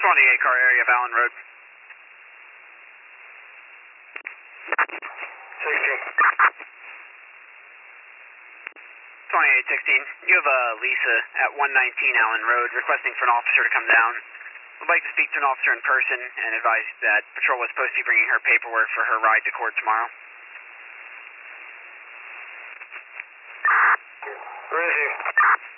28 car area of Allen Road. 2816, you have Lisa at 119 Allen Road requesting for an officer to come down. Would like to speak to an officer in person and advise that patrol was supposed to be bringing her paperwork for her ride to court tomorrow. Where is he?